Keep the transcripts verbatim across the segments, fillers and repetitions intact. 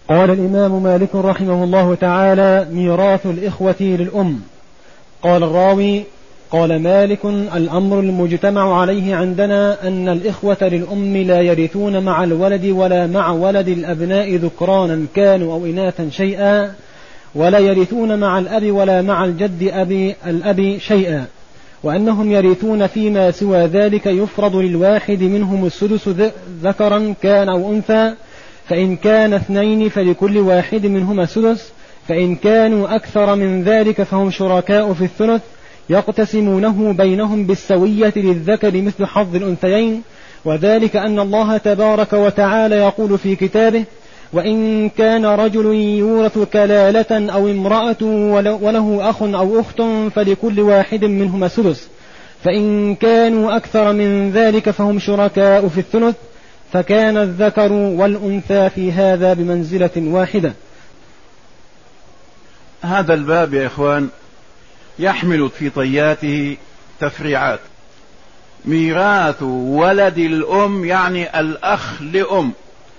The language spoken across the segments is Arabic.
قال الإمام مالك رحمه الله تعالى: ميراث الإخوة للأم. قال الراوي: قال مالك: الأمر المجتمع عليه عندنا أن الإخوة للأم لا يرثون مع الولد ولا مع ولد الأبناء ذكرانا كانوا أو إناثا شيئا، ولا يرثون مع الأب ولا مع الجد أبي الأب شيئا، وأنهم يرثون فيما سوى ذلك يفرض للواحد منهم السدس ذكرا كان أو أنثى، فإن كان اثنين فلكل واحد منهما السدس، فإن كانوا أكثر من ذلك فهم شركاء في الثلث يقتسمونه بينهم بالسوية للذكر مثل حظ الأنثيين، وذلك أن الله تبارك وتعالى يقول في كتابه: وإن كان رجل يورث كلالة أو امرأة وله أخ أو أخت فلكل واحد منهما سدس، فإن كانوا أكثر من ذلك فهم شركاء في الثلث، فكان الذكر والأنثى في هذا بمنزلة واحدة. هذا الباب يا إخوان يحمل في طياته تفريعات. ميراث ولد الأم يعني الأخ لأم.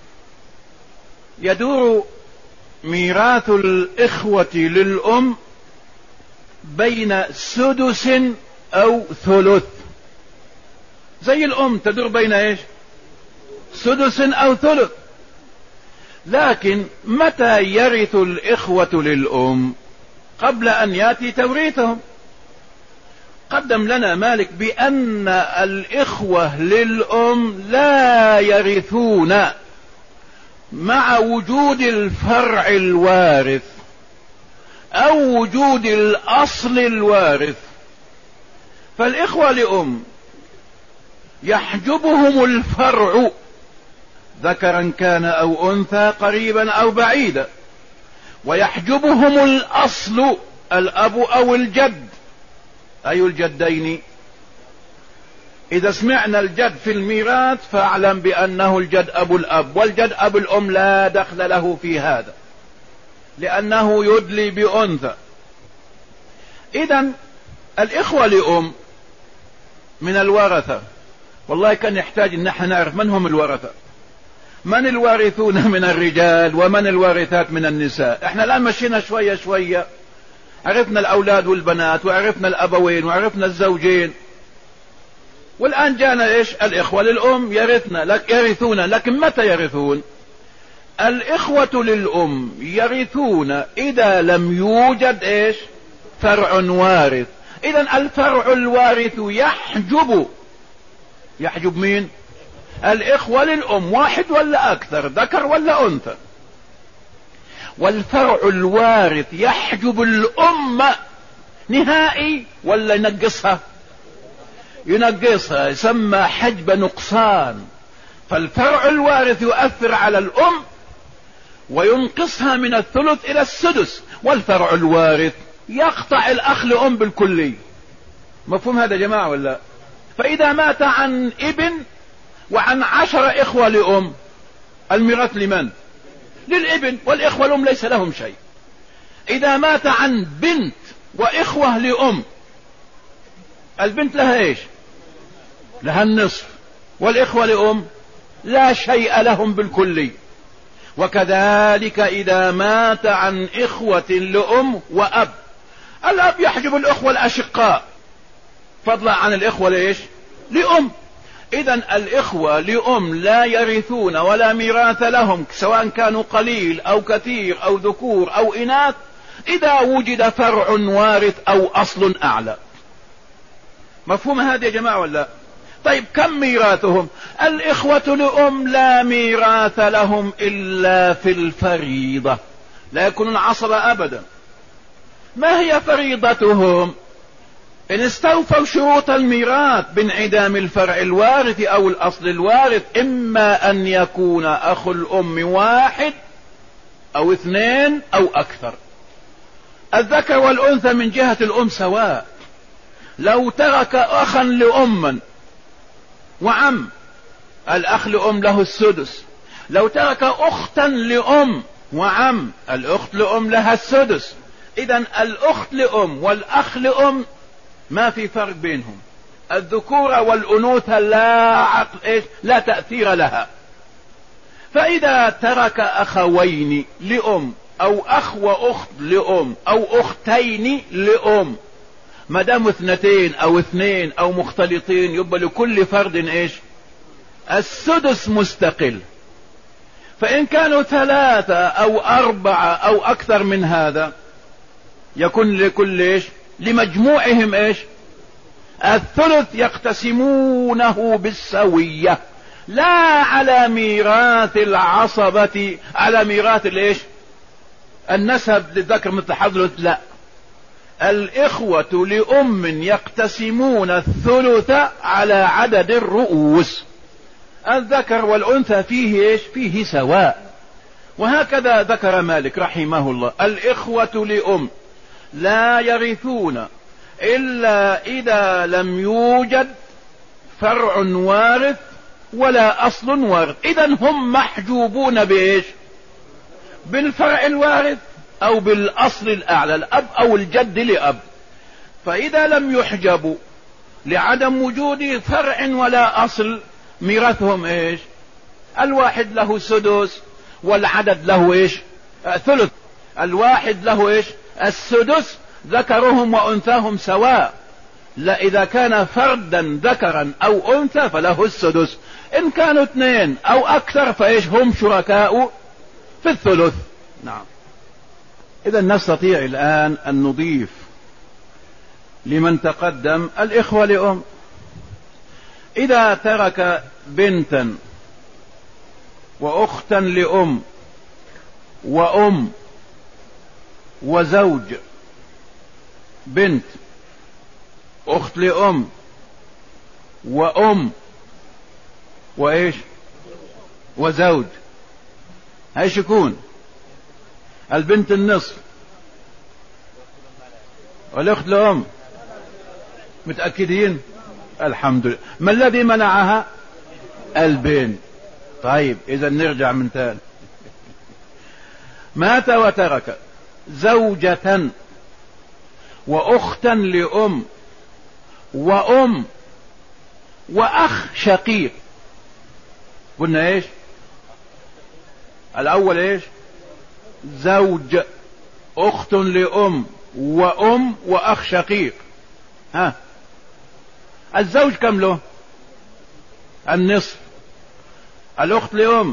يدور ميراث الإخوة للأم بين سدس أو ثلث، زي الأم تدور بين إيش؟ سدس أو ثلث. لكن متى يرث الإخوة للأم؟ قبل أن يأتي توريثهم. قدم لنا مالك بأن الإخوة للأم لا يرثون مع وجود الفرع الوارث أو وجود الأصل الوارث. فالإخوة لأم يحجبهم الفرع ذكرا كان أو أنثى قريبا أو بعيدا، ويحجبهم الأصل الأب أو الجد. أي الجدين؟ إذا سمعنا الجد في الميراث فاعلم بأنه الجد أبو الأب، والجد أبو الأم لا دخل له في هذا لأنه يدلي بأنثى. إذن الإخوة لأم من الورثة. والله كان يحتاج أن نحن نعرف من هم الورثة، من الوارثون من الرجال ومن الوارثات من النساء. احنا الآن مشينا شوية شوية، عرفنا الأولاد والبنات وعرفنا الأبوين وعرفنا الزوجين، والآن جانا إيش؟ الإخوة للأم يرثنا لك يرثون. لكن متى يرثون؟ الإخوة للأم يرثون إذا لم يوجد إيش؟ فرع وارث. إذن الفرع الوارث يحجب يحجب مين؟ الإخوة للأم، واحد ولا أكثر، ذكر ولا أنثى. والفرع الوارث يحجب الأم نهائي ولا ينقصها؟ ينقصها، يسمى حجب نقصان. فالفرع الوارث يؤثر على الأم وينقصها من الثلث إلى السدس، والفرع الوارث يقطع الأخ لأم بالكلي. مفهوم هذا يا جماعة ولا؟ فإذا مات عن ابن وعن عشر إخوة لأم، الميراث لمن؟ للابن، والإخوة لأم ليس لهم شيء. إذا مات عن بنت وإخوة لأم، البنت لها إيش؟ لها النصف، والإخوة لأم لا شيء لهم بالكلي. وكذلك إذا مات عن إخوة لأم وأب، الأب يحجب الإخوة الأشقاء فضلا عن الإخوة لإيش؟ لأم. إذن الإخوة لأم لا يرثون ولا ميراث لهم سواء كانوا قليل أو كثير أو ذكور أو إناث إذا وجد فرع وارث أو أصل أعلى. مفهوم هذا يا جماعة ولا؟ طيب كم ميراثهم؟ الإخوة لأم لا ميراث لهم إلا في الفريضة، لا يكونون عصبة أبدا. ما هي فريضتهم؟ إن استوفوا شروط الميراث بانعدام الفرع الوارث أو الأصل الوارث، إما أن يكون أخو الأم واحد أو اثنين أو أكثر. الذكر والأنثى من جهة الأم سواء. لو ترك أخا لأم وعم، الأخ لأم له السدس. لو ترك أختا لأم وعم، الأخت لأم لها السدس. إذن الأخت لأم والأخ لأم ما في فرق بينهم. الذكورة والأنوثة لا عقل إيش؟ لا تأثير لها. فإذا ترك أخوين لأم أو أخ وأخت لأم أو أختين لأم، ما دام اثنتين أو اثنين أو مختلطين يبقى لكل فرد إيش؟ السدس مستقل. فإن كانوا ثلاثة أو أربعة أو أكثر من هذا يكون لكل إيش؟ لمجموعهم إيش؟ الثلث، يقتسمونه بالسوية، لا على ميراث العصبة، على ميراث الإيش؟ النسب للذكر مثل حظ، لا، الإخوة لأم يقتسمون الثلث على عدد الرؤوس، الذكر والأنثى فيه إيش؟ فيه سواء. وهكذا ذكر مالك رحمه الله: الإخوة لأم لا يرثون إلا إذا لم يوجد فرع وارث ولا أصل وارث. إذن هم محجوبون بإيش؟ بالفرع الوارث أو بالأصل الأعلى، الأب أو الجد لأب. فإذا لم يحجبوا لعدم وجود فرع ولا أصل، ميراثهم إيش؟ الواحد له سدس والعدد له إيش؟ ثلث. الواحد له إيش؟ السدس، ذكرهم وأنثاهم سواء. لا، إذا كان فردا ذكرا أو أنثى فله السدس، إن كانوا اثنين أو أكثر فإيش؟ هم شركاء في الثلث. نعم. إذا نستطيع الآن أن نضيف لمن تقدم الإخوة لأم. إذا ترك بنتا وأختا لأم وأم وزوج، بنت أخت لأم وأم وإيش وزوج، هايش يكون البنت النصف والأخت لأم. متأكدين؟ الحمد لله. ما الذي منعها؟ البنت. طيب إذا نرجع من تاني. مات وترك زوجة وأختا لأم وأم وأخ شقيق. قلنا إيش؟ الأول إيش؟ زوج، أخت لأم وأم وأخ شقيق. ها، الزوج كم له؟ النصف. الأخت لأم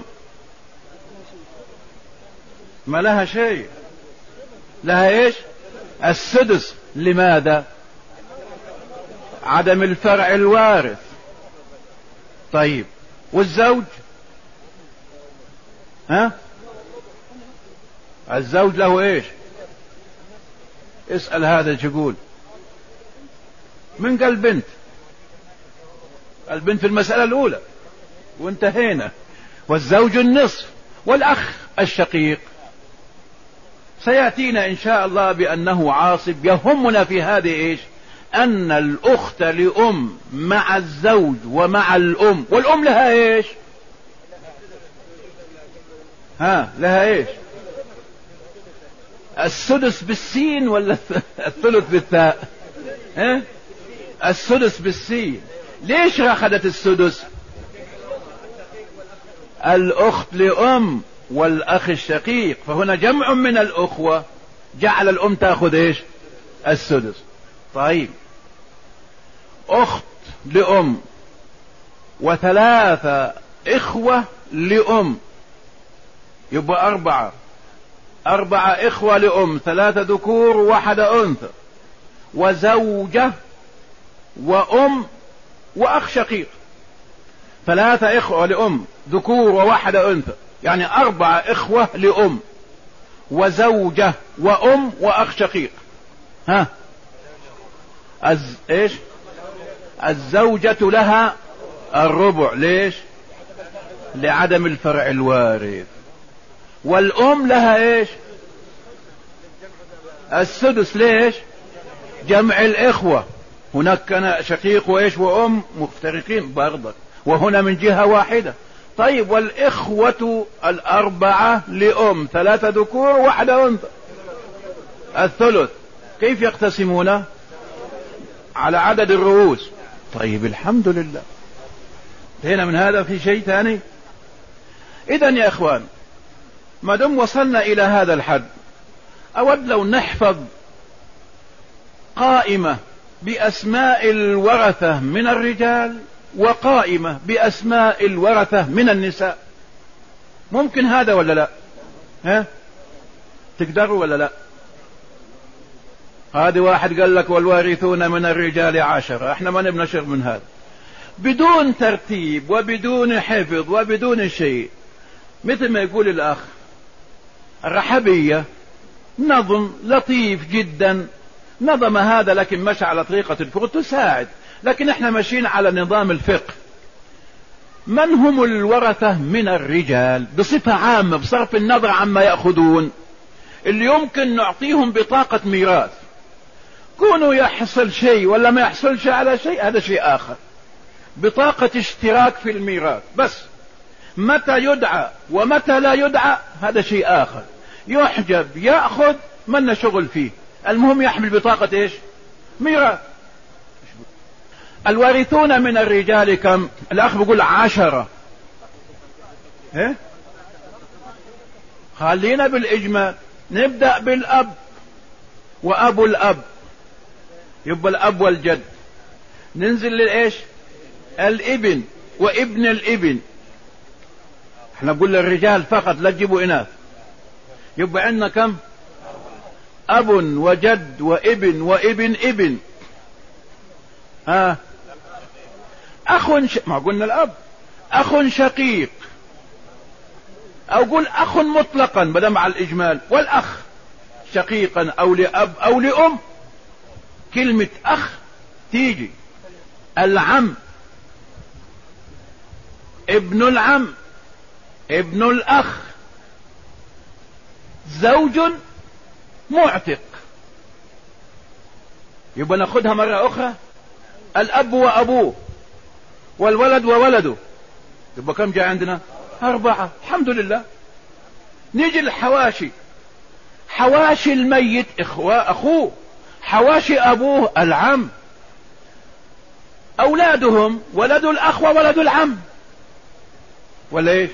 ما لها شيء، لها إيش؟ السدس. لماذا؟ عدم الفرع الوارث. طيب والزوج؟ ها، الزوج له ايش؟ اسأل هذا يقول. من قال بنت؟ البنت في المسألة الأولى وانتهينا. والزوج النصف والأخ الشقيق سيأتينا إن شاء الله بأنه عاصب. يهمنا في هذه إيش؟ أن الأخت لأم مع الزوج ومع الأم، والأم لها إيش؟ ها، لها إيش؟ السدس بالسين ولا الثلث بالثاء؟ ها؟ السدس بالسين. ليش أخذت السدس؟ الأخت لأم والأخ الشقيق، فهنا جمع من الأخوة جعل الأم تأخذ إيش؟ السدس. طيب أخت لأم وثلاثة إخوة لأم يبقى أربعة. أربعة إخوة لأم، ثلاثة ذكور وواحدة أنثى، وزوجة وأم وأخ شقيق. ثلاثة إخوة لأم، ذكور وواحدة أنثى، يعني أربعة إخوة لأم وزوجة وأم وأخ شقيق. ها، أز... إيش؟ الزوجة لها الربع. ليش؟ لعدم الفرع الوارث. والأم لها إيش؟ السدس. ليش؟ جمع الإخوة. هناك كان شقيق وإيش وأم مفترقين برضك، وهنا من جهة واحدة. طيب والإخوة الأربعة لأم، ثلاثة ذكور وواحدة أنثى، الثلث. كيف يقتسمون؟ على عدد الرؤوس. طيب الحمد لله. هنا من هذا في شيء ثاني. إذا يا إخوان، ما دام وصلنا إلى هذا الحد، أود لو نحفظ قائمة بأسماء الورثة من الرجال وقائمة بأسماء الورثة من النساء. ممكن هذا ولا لا؟ ها؟ تقدروا ولا لا؟ هذا واحد قال لك والوارثون من الرجال عشرة، احنا ما نبنى شر من هذا، بدون ترتيب وبدون حفظ وبدون شيء. مثل ما يقول الأخ الرحبية، نظم لطيف جدا، نظم هذا لكن مشى على طريقة الفقه تساعد، لكن احنا ماشيين على نظام الفقه. من هم الورثة من الرجال بصفة عامة بصرف النظر عما يأخذون، اللي يمكن نعطيهم بطاقة ميراث، كونوا يحصل شيء ولا ما يحصلش على شيء هذا شيء آخر، بطاقة اشتراك في الميراث بس. متى يدعى ومتى لا يدعى هذا شيء آخر، يحجب يأخذ من شغل فيه، المهم يحمل بطاقة ايش؟ ميراث. الوارثون من الرجال كم؟ الأخ بيقول عشرة. ايه؟ خلينا بالإجمال، نبدأ بالأب وأبو الأب، يبقى الأب والجد. ننزل للإيش؟ الابن وابن الابن، احنا نقول للرجال فقط لا تجيبوا إناث. يبقى عندنا كم؟ أب وجد وابن وابن ابن. ها؟ أخ ش... ما قلنا الأب، أخ شقيق، أو قل أخ مطلقا بدل مع الإجمال، والأخ شقيقا أو لأب أو لأم. كلمة أخ تيجي العم، ابن العم، ابن الأخ، زوج معتق. يبقى ناخدها مرة أخرى، الأب وأبوه والولد وولده، يبقى كم جاء عندنا؟ أربعة، الحمد لله. نيجي للحواشي، حواشي الميت إخوة أخوه، حواشي أبوه العم، أولادهم ولد الأخ وولد العم، ولا إيش؟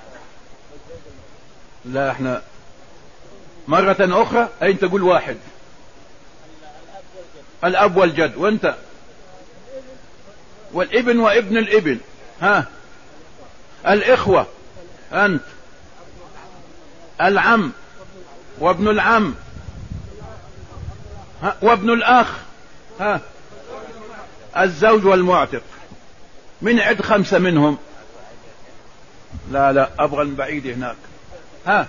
لا احنا مرة أخرى أين تقول واحد؟ الأب والجد، وانت والابن وابن الابن. ها؟ الإخوة أنت، العم وابن العم، ها؟ وابن الأخ، ها؟ الزوج والمعتق. من عد خمسة منهم؟ لا لا أبغى البعيد هناك. ها؟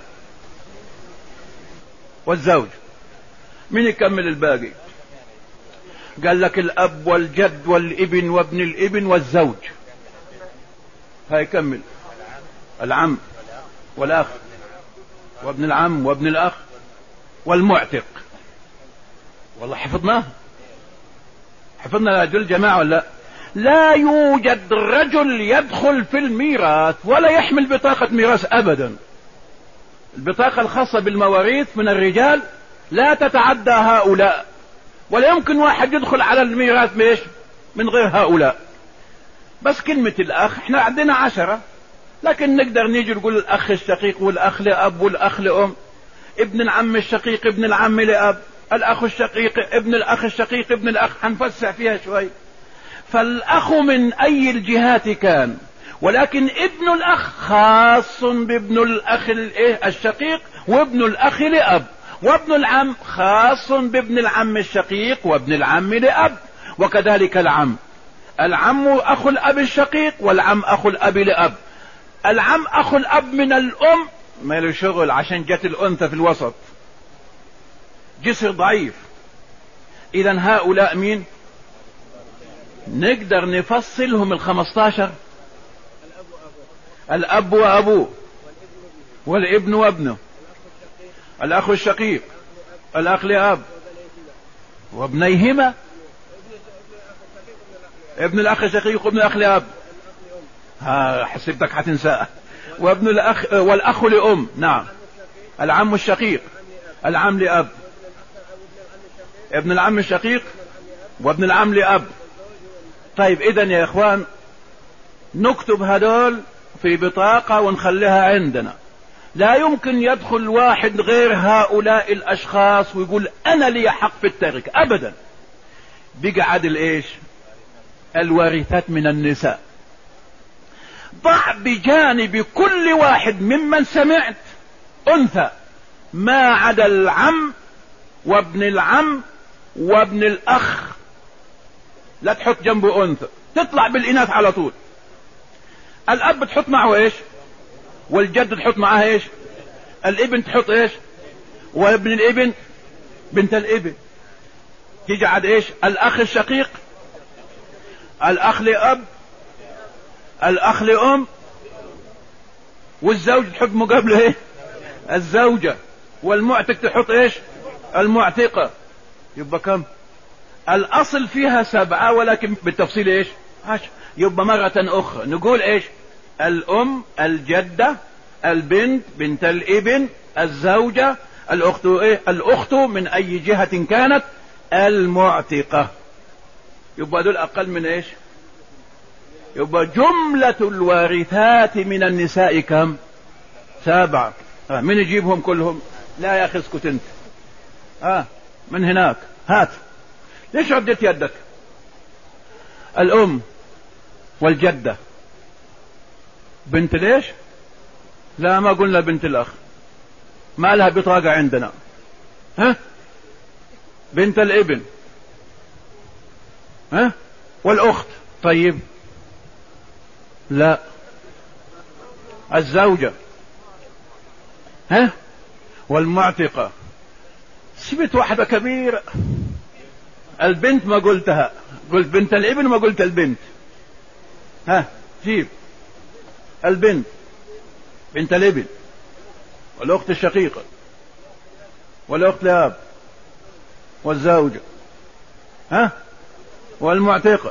والزوج. من يكمل الباقي؟ قال لك الأب والجد والابن وابن الابن والزوج. هاي كمل. العم والأخ وابن العم وابن الأخ والمعتق. والله حفظناه، حفظنا رجل جماعة ولا لا؟ يوجد رجل يدخل في الميراث ولا يحمل بطاقة ميراث أبدا. البطاقة الخاصة بالمواريث من الرجال لا تتعدى هؤلاء، ولا يمكن واحد يدخل على الميراث بيش من غير هؤلاء. بس كلمة الأخ احنا عندنا عشرة، لكن نقدر نيجي نقول الأخ الشقيق والأخ لأب والأخ لأم، ابن العم الشقيق ابن العم لأب، الأخ الشقيق ابن الأخ الشقيق ابن الأخ، حنفسع فيها شوي. فالأخ من أي الجهات كان، ولكن ابن الأخ خاص بابن الأخ الشقيق وابن الأخ لأب، وابن العم خاص بابن العم الشقيق وابن العم لأب، وكذلك العم. العم أخو الأب الشقيق والعم أخو الأب لأب. العم أخو الأب من الأم ما له شغل عشان جت الأنثى في الوسط، جسر ضعيف. إذا هؤلاء مين؟ نقدر نفصلهم الخمستاشر. الأب وأبوه والابن وابنه، الأخ الشقيق، الأخ لأب وابنيهما، ابن الأخ الشقيق وابن الأخ لأب، ها حسبتك حتنساه، وابن الأخ والأخ لأم. نعم. العم الشقيق، العم لأب، ابن العم الشقيق وابن العم لأب. طيب إذن يا إخوان نكتب هدول في بطاقة ونخليها عندنا. لا يمكن يدخل واحد غير هؤلاء الاشخاص ويقول انا لي حق في التركة ابدا. بيقعد الايش؟ الوارثات من النساء. ضع بجانب كل واحد ممن سمعت انثى ما عدا العم وابن العم وابن الاخ، لا تحط جنبه انثى، تطلع بالاناث على طول. الاب تحط معه ايش؟ والجد تحط معاه ايش؟ الابن تحط ايش؟ وابن الابن بنت الابن. تيجي عاد ايش؟ الاخ الشقيق، الاخ لاب، الاخ لام، والزوج تحط مقابله ايه؟ الزوجة. والمعتق تحط ايش؟ المعتقة. يبقى كم؟ الاصل فيها سبعة ولكن بالتفصيل ايش؟ عشر. يبقى مرة اخرى نقول ايش؟ الام، الجدة، البنت، بنت الابن، الزوجة، الاخت ايه؟ الاخت من اي جهة كانت، المعتقة. يبقى دول اقل من ايش؟ يبقى جملة الوارثات من النساء كم؟ سبعة. آه من يجيبهم كلهم؟ لا يا اخي اسكت انت. اه من هناك هات. ليش عدت يدك؟ الام والجدة بنت ليش؟ لا ما قلنا بنت الاخ، ما لها بطاقة عندنا. ها؟ بنت الابن. ها؟ والاخت. طيب لا، الزوجة. ها؟ والمعتقة. سبت واحدة كبيرة. البنت ما قلتها، قلت بنت الابن ما قلت البنت. ها جيب البنت، بنت الابن، والاخت الشقيقة، والاخت لاب، والزوجة، ها، والمعتقة،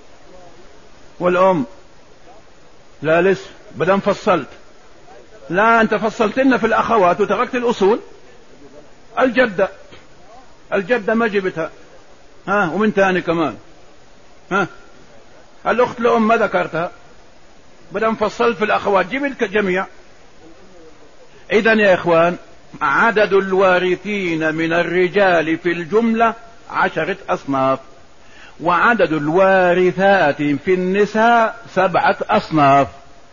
والام. لا لسه، بدل فصلت. لا انت فصلت لنا في الاخوات وتركت الاصول. الجدة، الجدة ما جبتها. ها ومن تاني كمان. ها الاخت لام ما ذكرتها، بدل فصلت في الاخوات جبت الجميع. اذا يا اخوان عدد الوارثين من الرجال في الجملة عشرة اصناف، وعدد الوارثات في النساء سبعة اصناف.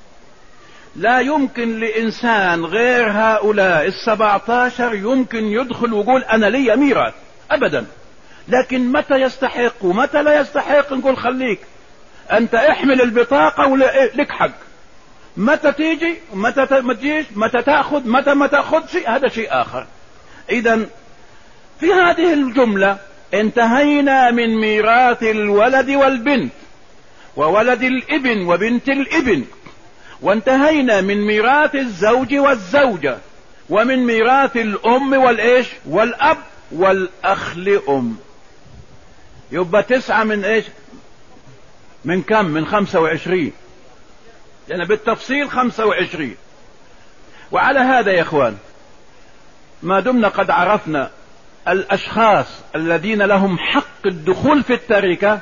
لا يمكن لإنسان غير هؤلاء السبعة عشر يمكن يدخل ويقول أنا لي ميراث أبدا. لكن متى يستحق ومتى لا يستحق نقول خليك أنت احمل البطاقة ولك حق. متى تيجي متى ما تجيش، متى تأخذ متى ما تأخذ شيء، هذا شيء آخر. إذا في هذه الجملة انتهينا من ميراث الولد والبنت وولد الابن وبنت الابن، وانتهينا من ميراث الزوج والزوجة، ومن ميراث الام والايش والاب والاخ لام. يبقى تسعة من ايش؟ من كم؟ من خمسة وعشرين. يعني بالتفصيل خمسة وعشرين. وعلى هذا يا اخوان ما دمنا قد عرفنا الاشخاص الذين لهم حق الدخول في التركة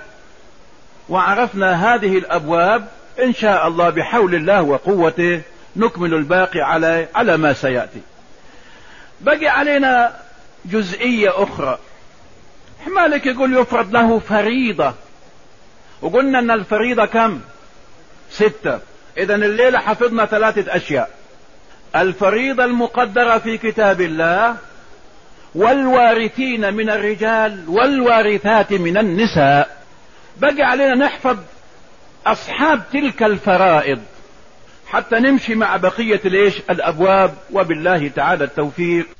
وعرفنا هذه الابواب، ان شاء الله بحول الله وقوته نكمل الباقي على على ما سيأتي. بقي علينا جزئية اخرى. مالك يقول يفرض له فريضة، وقلنا ان الفريضة كم؟ ستة. اذا الليلة حفظنا ثلاثة اشياء: الفريضة المقدرة في كتاب الله، والوارثين من الرجال، والوارثات من النساء. بقي علينا نحفظ اصحاب تلك الفرائض حتى نمشي مع بقية الايش الابواب، وبالله تعالى التوفيق.